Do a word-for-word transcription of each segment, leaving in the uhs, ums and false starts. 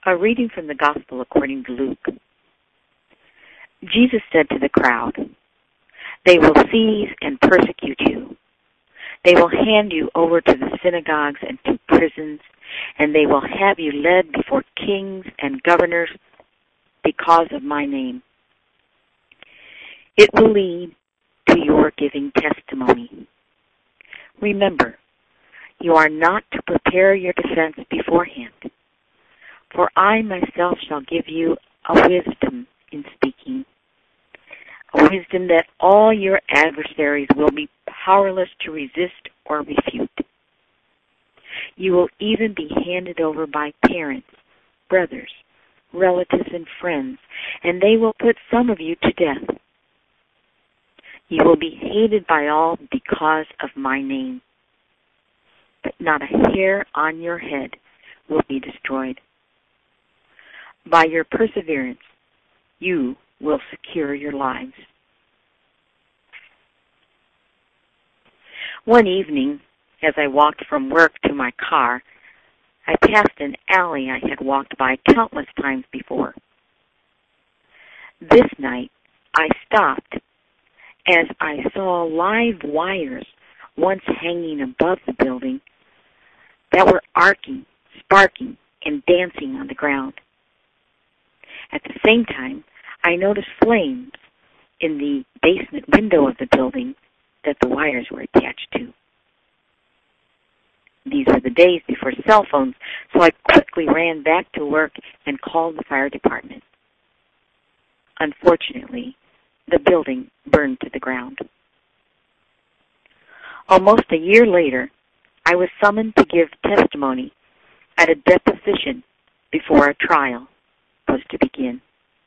A reading from the Gospel according to Luke. Jesus said to the crowd, "They will seize and persecute you. They will hand you over to the synagogues and to prisons, and they will have you led before kings and governors because of my name. It will lead to your giving testimony. Remember, you are not to prepare your defense beforehand. For I myself shall give you a wisdom in speaking, a wisdom that all your adversaries will be powerless to resist or refute. You will even be handed over by parents, brothers, relatives, and friends, and they will put some of you to death. You will be hated by all because of my name, but not a hair on your head will be destroyed. By your perseverance, you will secure your lives." One evening, as I walked from work to my car, I passed an alley I had walked by countless times before. This night, I stopped as I saw live wires once hanging above the building that were arcing, sparking, and dancing on the ground. At the same time, I noticed flames in the basement window of the building that the wires were attached to. These were the days before cell phones, so I quickly ran back to work and called the fire department. Unfortunately, the building burned to the ground. Almost a year later, I was summoned to give testimony at a deposition before a trial was to begin.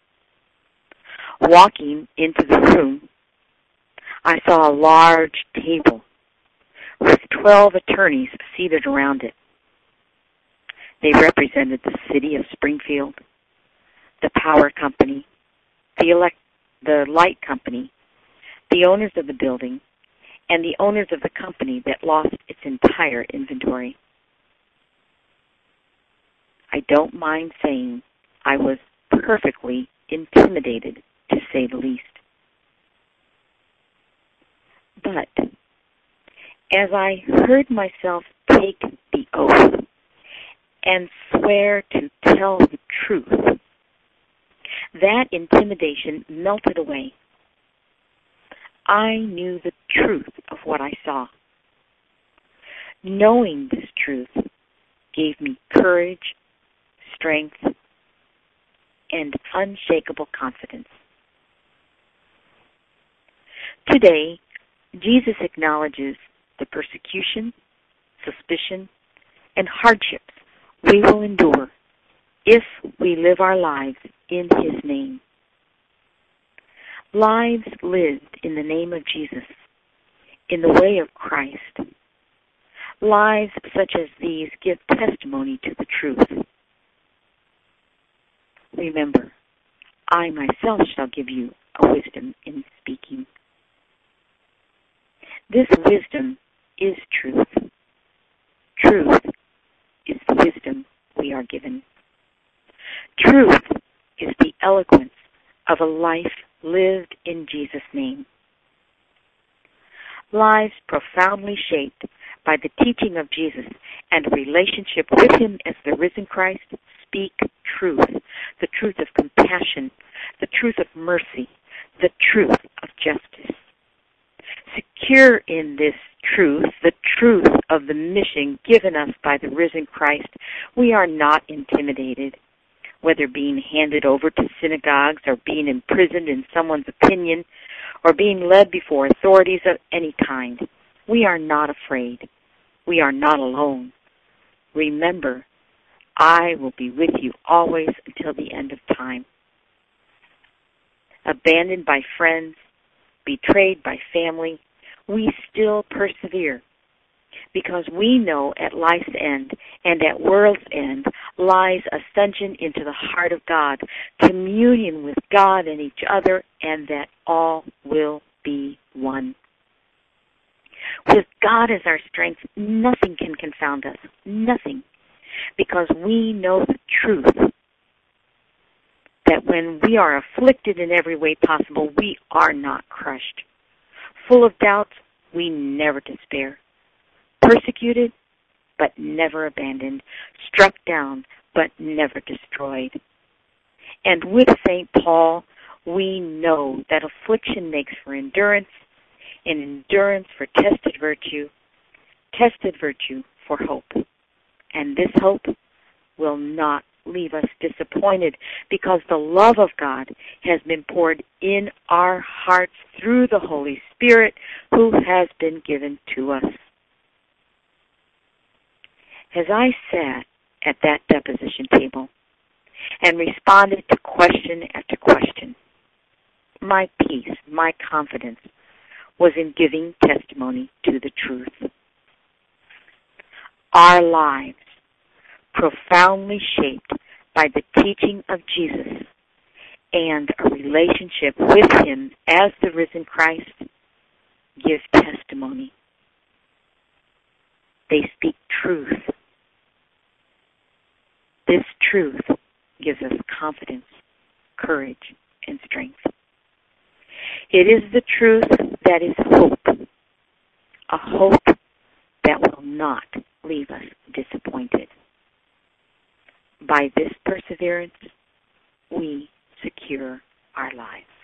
Walking into the room, I saw a large table with twelve attorneys seated around it. They represented the city of Springfield, the power company, the elect, the light company, the owners of the building, and the owners of the company that lost its entire inventory. I don't mind saying I was perfectly intimidated, to say the least. But as I heard myself take the oath and swear to tell the truth, that intimidation melted away. I knew the truth of what I saw. Knowing this truth gave me courage, strength, and unshakable confidence. Today, Jesus acknowledges the persecution, suspicion, and hardships we will endure if we live our lives in His name. Lives lived in the name of Jesus, in the way of Christ. Lives such as these give testimony to the truth. Remember, I myself shall give you a wisdom in speaking. This wisdom is truth. Truth is the wisdom we are given. Truth is the eloquence of a life lived in Jesus' name. Lives profoundly shaped by the teaching of Jesus and a relationship with Him as the risen Christ speak truth, the truth of compassion, the truth of mercy, the truth of justice. Secure in this truth, the truth of the mission given us by the risen Christ, we are not intimidated. Whether being handed over to synagogues or being imprisoned in someone's opinion or being led before authorities of any kind, we are not afraid. We are not alone. Remember, I will be with you always until the end of time. Abandoned by friends, betrayed by family, we still persevere because we know at life's end and at world's end lies ascension into the heart of God, communion with God and each other, and that all will be one. With God as our strength, nothing can confound us, nothing, because we know the truth when we are afflicted in every way possible, we are not crushed. Full of doubts, we never despair. Persecuted, but never abandoned. Struck down, but never destroyed. And with Saint Paul, we know that affliction makes for endurance, and endurance for tested virtue, tested virtue for hope. And this hope will not leave us disappointed, because the love of God has been poured in our hearts through the Holy Spirit who has been given to us. As I sat at that deposition table and responded to question after question, my peace, my confidence was in giving testimony to the truth. Our lives, profoundly shaped by the teaching of Jesus and a relationship with Him as the risen Christ, give testimony. They speak truth. This truth gives us confidence, courage, and strength. It is the truth that is hope, a hope that will not leave us disappointed. By this perseverance, we secure our lives.